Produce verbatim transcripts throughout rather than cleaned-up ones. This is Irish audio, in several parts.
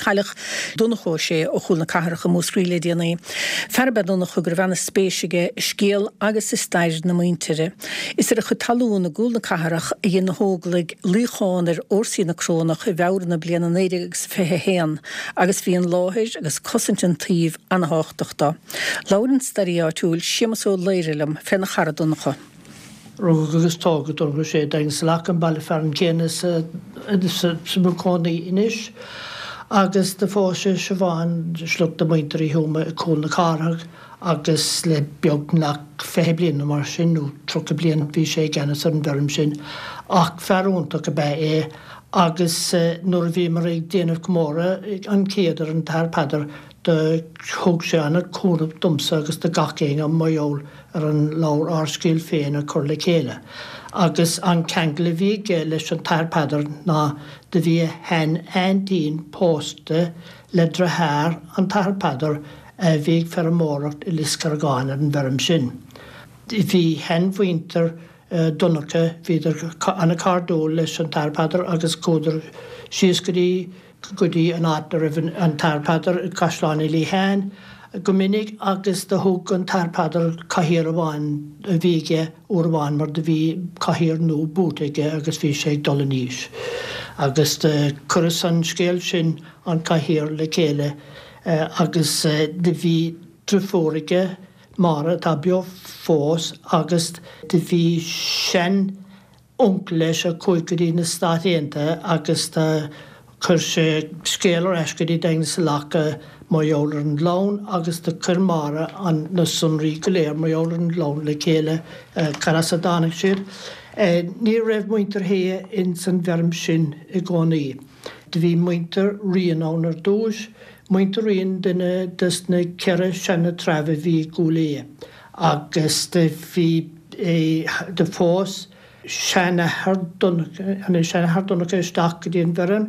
chailech donachó sé ó chúlna caharacha músríle déanaí. Ferbe donach gur bhena spéisige scéal agus is stair na muintere. Is er a chu talún na gúlna caharach a dhéana hóglaigh lícháin ar orsí na crónach i bhehar na bliana néide agus fethe héan, agus bhíon láthir agus cosantin tíomh anthachtaachta. Lauren starí áitiúil siamasó léirilam fena charadúnacha. Rúg agus tógad orgu sé dain sa lach an bailí fear an céine sa búcónaí inis, agus de fóise se bháin slút de muintir í thuama i cúlna carach, agus le beag nach fethe bliana mar sin nó trocha bliana bhí sé gceannas ar an bhearm sin, ach fearúntaach a bheith é, agus nuair a bhí mar ag déanamh gomóra an céadar an tar padar de thug sé anna cúnamh dumsa agus de gacéing an maiol ar an láir árscíil féin a chur le chéile. Agus an ceangla bhí ge leis an tar padar ná de bhí hen aindín pósta le drathir an tar padar a bhí fer móracht i liscar gáin ar an bhearm sin. Bhí hen bhainter dunacha bhíidir anna cardó leis an tar padar agus códar síos goí goí an átar an tar padar caisláinna lí hen, go minic agus de thug an tar padar caithíar amháin a bhíige uair amháin mar de bhí caithíar nó bútaige agus bhí sé dul níos. Agus de churas an scéal sin an caithíar le chéile agus de bhí trifóraige mara tá beo fós agus de bhí sin unk leis a cúigeí na stáisianta agus de chur sé scéalar eisceí daine sa lacha maiollar an lán agus de chur mara an na sunraí go léir maiollar an lán le chéile caras a dána siad. Ní raibh muintir hé in san bhearm sin i gcónaí. De bhí muintir rianán ar dúis, muintir rion duine dus na ceire sena trefh bhí gúlaí. Agus de bhí de fós sena hardunacha, ana sena hardunacha isteach go dtíon bhearm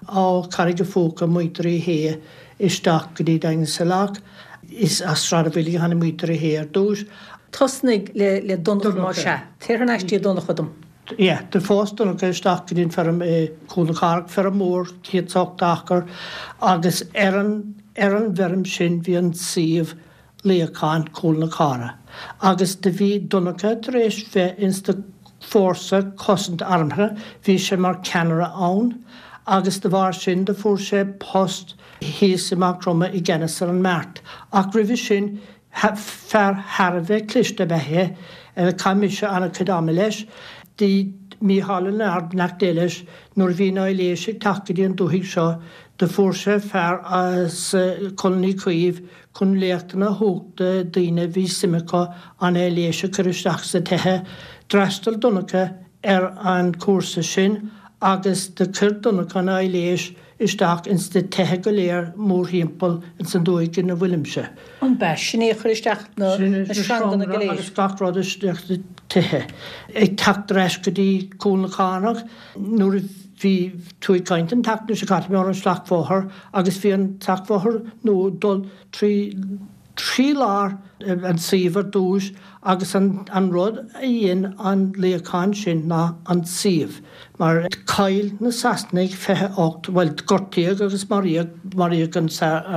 á carige fóca muintir í hé isteach go dtí daine sa lach, is as strada bhfuil hana muintir í hé ar dúis. Tosnig le, le donach má se. Téir an eistí donachadum. Ie, de fós donach isteach go dtíon ferm cúna carach fer a mór chéadtácht dachar, agus ar an ar an bhearm sin bhí an siomh léacáin cúna cara. Agus de bhí donacha tar éis bheith insta fórsa cosint armtha, bhí sé mar ceanara ann, agus de bhar sin de fór sé post híos amach droma i gceannas ar an mart. Ach rih sin fear Harbheith cliste bethe caiimiise anna chudáma leis, dí míhallan ard nach déiles nuair bhí ná léise tacaí an dúthaigh seo de fór sé fear as colní chuomh chun léachtainna thugta daoine bhí simimeá an é léise chur isteach sa tuthe dreistal donacha ar an cuasa sin, agus de chur donacha na léis isteach insta tuthe go léir mór hímpel in san dóigh na bhfuilimse. An beis sinné chur isteach na srandanna go léir. Agus gachrád isteach tuthe. Ag tacht reis go dtí cúna carach, nuair bhí túig caintan tachtú sa cat mé an slachmhóthir, agus bhí an tachtmhóthir nó dul trí trí lár an siomhar dúis agus an, an rud a dhéon an léacáin sin ná an siomh. Mar cail na sasnaigh fethe ocht, bhfuil gortaíag agus maríag maríag an,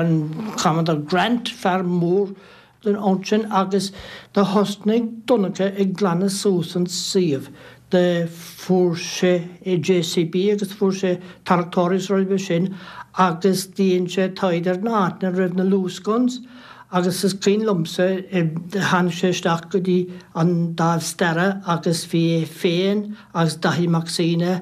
an chamandar grant fear mór den ansin agus de hosnaigh donacha ag glanna súsan siomh. De fór sé i J C B agus fór sé tarachtóris roibe sin agus díonn sé taidir náit na ribh na lúsgons, agus is cín lumsa han sé isteach go dtí an dámh stera agus bhí féin agus dahí maxíne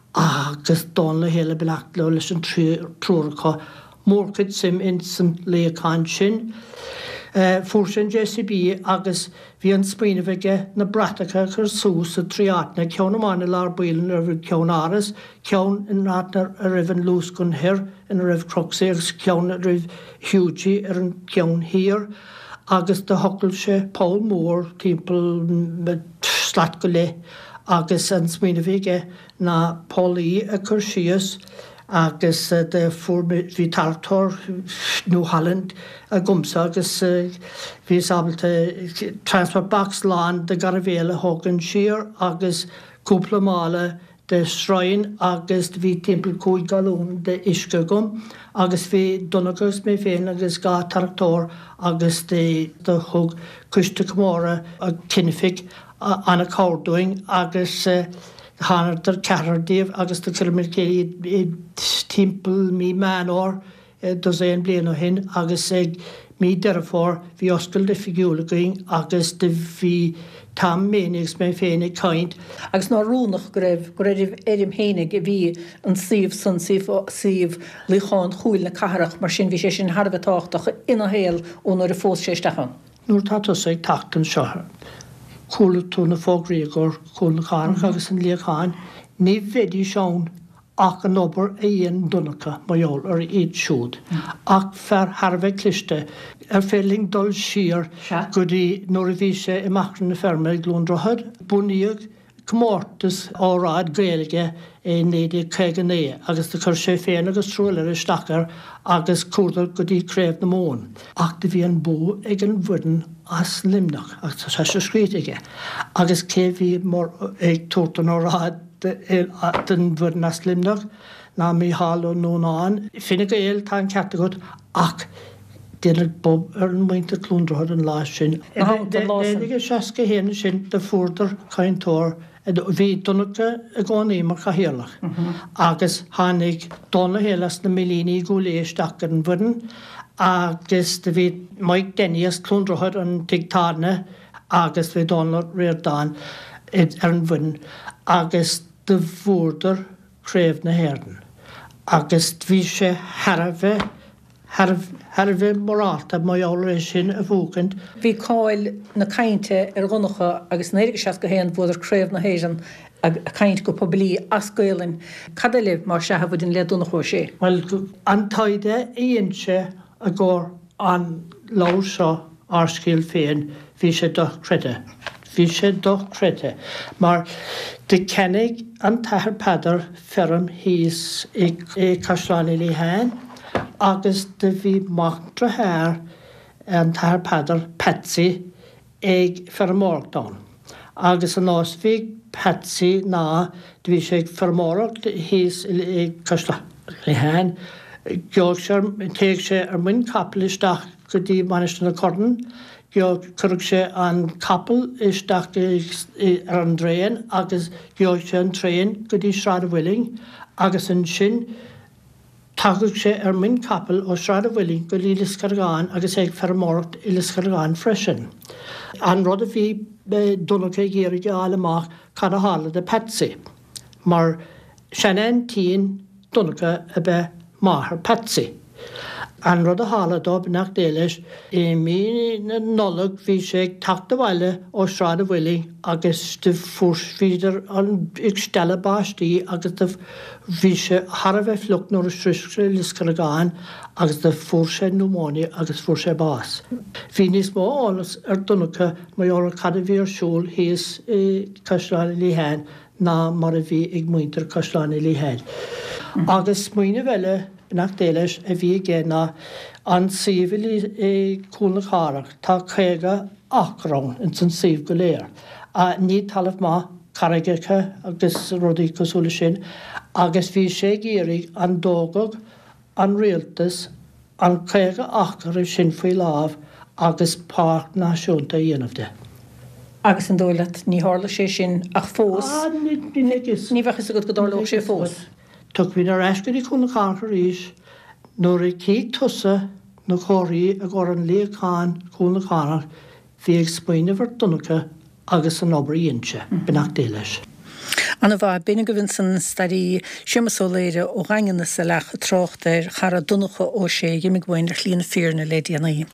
agus dónla héile belacht le leis an trúracha mórcid sim in san léacáin sin. Fór sin J C B agus bhí an spríomhaige na bratacha chur sús a tríátna ceann amhána lár buileann ar bhfuil ceann áras, ceann in rátna a ribh an lúsgon hir in a ribh croxí agus ceann a ribh hiútí ar an ceann hir, agus de hocail sé Paul Mór timppel slat go le, agus an spríomhaige na Paulaí a chur síos, agus de fór bhí tarachtóir nó Halland a gumsa agus bhí sábalta transport box lán de Garabhéile thugann siar agus cúpla mála de sráin agus bhí timppel cúig galún de isce gom, agus bhí donagus mé féin agus gá tarachtór agus de thug cuiste móra a cinefik anna cáúing agus háar cehardíomh agus do kilomé timppel mí meór dos éon blian ó hin agus ag mí dearfór hí oscail de fiúlagaing agus de bhí tam ménigs mé féinnig kaint. Agus ná rúnach go raibh go raibh éirim hénig a bhí an síomh san síomh líáin chúil na caharach mar sin bhí sé sin Harbhetáach ina héal ó nuair a fós sé stachan. Núair tá sé tatan seo. Cúla tú na fógraígur cúil na caharach agus an líocháin, ní bheidir seán ach an obair a dhéon dunacha maiol ar iad siúd. Ach fer Harbheith cliste ar féling dul siar go dtí nuair a bhí sé imachtain na ferme glúndrathad, buníoch cmórtas áráid gaeilge é néidir cégané agus de chur sé féin agus trúile ar stachar agus cuadar go dtí créibh na món. Ach de bhí an bú ag an bhuidan as limnach ach tá sé se scríteige. Agus cé bhí mór ag tuairtan áráid den bhuidan as limnach ná mí hall ó nónáin. Finnig go éil tá an ceartagad ach déananig bob ar an muinte clúndrathad an lá sin. Éige seaca héana sin de fuardar chaintóir bhí dunacha a gánaí mar chahéalach. Agus tháinig donna hélas na milíní gúléisteach ar an bhuidan agus de bhí maid déníos clúndrathad an tigtáne agus bhí donna réirdáin ar an bhuidan agus de bhúrdar créibh na héirdan. Agus bhí sé Harbheith Harbheith morálta maiáir sin a bhúcant. Bhí cáil na cainte ar runacha agus néige se go héan bhd ar créibh na héan a caint go poblí ascailinn. Cadile mar se bhd in leúnach sé. Well an taide íonse a ggóir an lá seo árscíil féin bhí sé do creide. Bhí sé do creide. Mar de cennig an taithir pedar ferm híos ag Caisleáin Lí Hain agus de bhí machtra háir an taithir pedar Patsy ag fermórachtáin. Agus an nás bhí Patsy ná de bhí sé ag fermóracht híos ag Caisleáin Lí Hain. Geog sé téigh sé ar muin capal isteach go dtí Manistan na Cordan. Geog curug sé an capal isteach ar an dréin agus geog sé an tréin go dtí Sráid Bhuiling agus an sin tagadh sé ar muin capal ó Sráid Bhuiling go dtí Liscargáin agus ag fermóracht i Liscargáin freisin. An rud a bhí dunacha géirigh eáil amach cad a hála de Patsy. Mar seanán tíon dunacha a bheith máthar Patsy. An rud a hála dó nach déiles i mí na nolog bhí sé ag teachta bhaile ó Sráid Bhuiling agus de fúsvíidir an ag stelle báistí agus de bhí sé Harbheith flucht nóair a sriscre Liscargáin agus de fúr sé pneumónia agus fúr sé bás. Bhí níos mó álas ar dunacha maior cad a bhí ar siúl híos Caisleáin Lí Hain ná mar a bhí ag muintear Caisleáin Lí Hain. Agus muoine bheile nach déiles a bhí géna an síomhil i cúil na caharach tá chéige achrán in san síomh go léir. A ní talamh má caraigecha agus rudaí cosúla sin agus bhí sé géirigh an dógad an rialtas an chéige achar sin faoi lámh agus páirc náisiúnta dhéanamh de. Agus an dóileat ní hála sé sin ach fós. Ní bhechas a go go dála sé fós. Tug hín ar eiscirí chun na caharach ríis nuair a cí tusa na choirí a ggur an léocháin chun na caharach bhí ag spoine bhar dunacha agus an obair dhéanse benach déiles. Anna bhá bína go bhín san starí simasóléire ó ghangan na sa leach a trocht ar chara dunacha ó sé dhéimig bhain ar chlína fearna le déanaí.